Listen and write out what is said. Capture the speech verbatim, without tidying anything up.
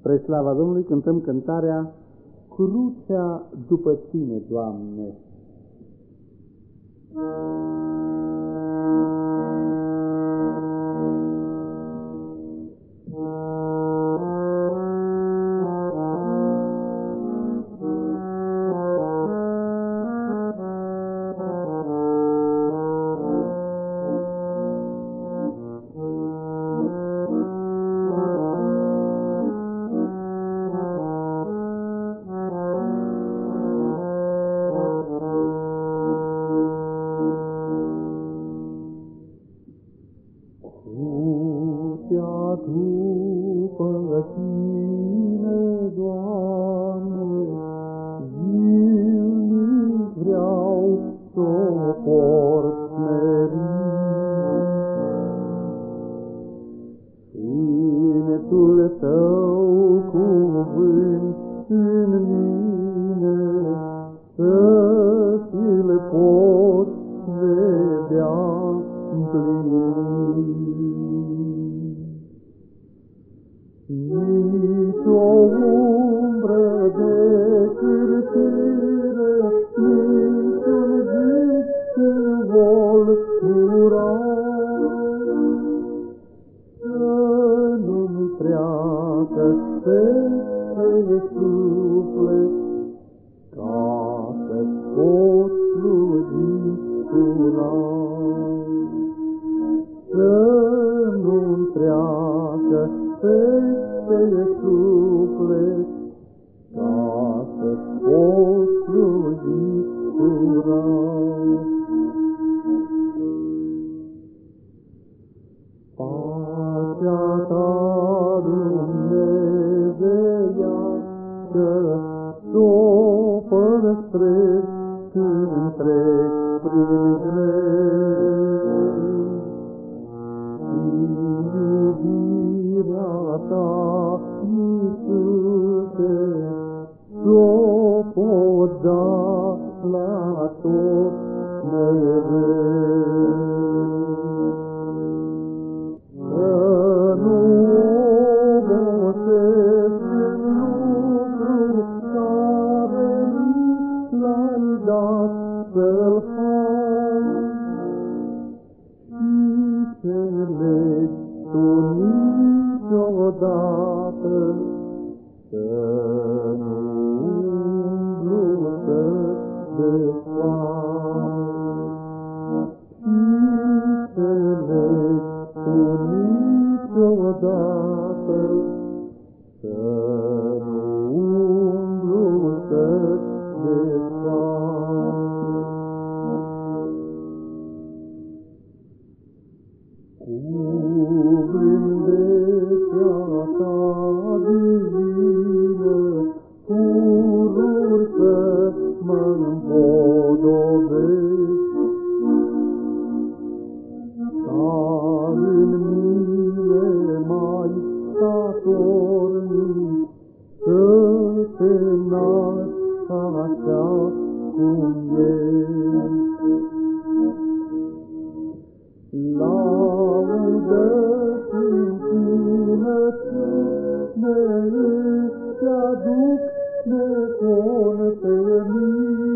Spre slava Domnului cântăm cântarea Crucea după tine, Doamne. Crucea după tine, Doamne, zilnic vreau s-o port smerit. Sunetul Tău cuvânt în mine, să ți-l pot vedea împlinit. Nici o umbră de cârtire, nici-un gând în vol mura, să nu-mi treacă peste suflet, ca să-ți pot sluji curat. Să nu-mi treacă peste suflet, ca să-ți pot sluji curat. Pacea Ta, Dumnezeiască, s-o păstrez când trec prin greu. Iubirea Ta, Iisuse, s-o pot da la tot mereu. Să nu obosesc în lucru care mi l-ai dat să-l fac, și ce legi Tu niciodată să nu umblu să desfac. Și ce legi Tu niciodată să nu umblu să desfac. Cu blândețea Ta divină, pururi să mă împodobesc, ca în mine mai statornic să te nasc așa cum ești. Laudă și închinăciune îți aduc necontenit,